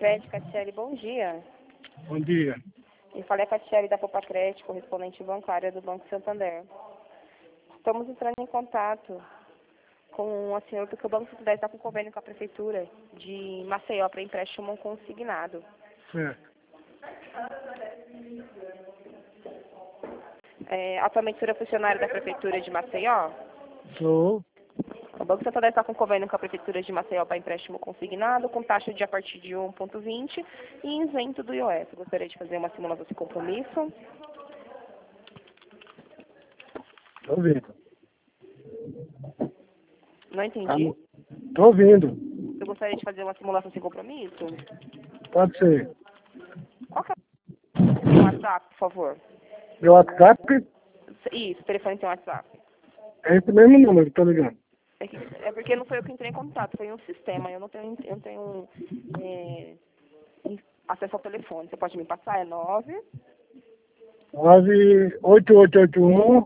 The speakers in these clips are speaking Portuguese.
Crédito, Catiele, bom dia. Bom dia. Eu falei a Catiele da Poupa Crédito, correspondente bancária do Banco Santander. Estamos entrando em contato com a senhora porque o Banco Santander está com convênio com a Prefeitura de Maceió para empréstimo consignado. Certo. Atualmente o senhor é funcionário da Prefeitura de Maceió? Sou. O Banco Santander está com convênio com a Prefeitura de Maceió para empréstimo consignado, com taxa de a partir de 1,20 e isento do IOF. Gostaria de fazer uma simulação de compromisso. Estou ouvindo. Não entendi. Estou ouvindo. Eu gostaria de fazer uma simulação sem compromisso. Pode ser. Qual que é o seu WhatsApp, por favor? Meu WhatsApp Isso, o telefone tem WhatsApp. é esse mesmo número que estou ligando. É porque não foi eu que entrei em contato, foi um sistema. Eu não tenho acesso ao telefone. Você pode me passar? É 98881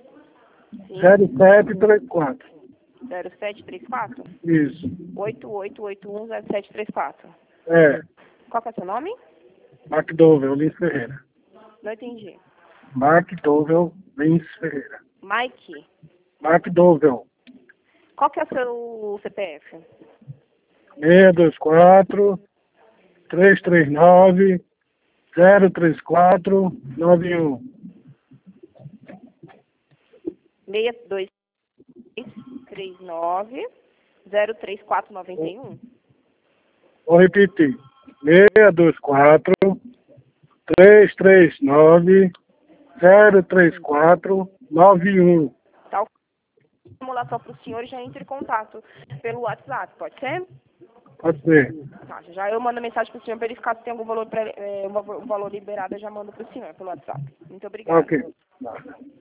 0734. 0734? Isso. 88810734. É. Qual que é o seu nome? McDowell Lins Ferreira. Não entendi. McDowell Lins Ferreira. Mike, McDowell. qual que é o seu CPF? 624 339 034 91. 62339 03491. Vou repetir. 624 339 034 91. Tá, simulação para o senhor e já entre em contato pelo WhatsApp, pode ser? Pode ser. Tá, já eu mando mensagem para o senhor verificar se tem algum valor, um valor liberado, eu já mando para o senhor pelo WhatsApp. Muito obrigada. Ok.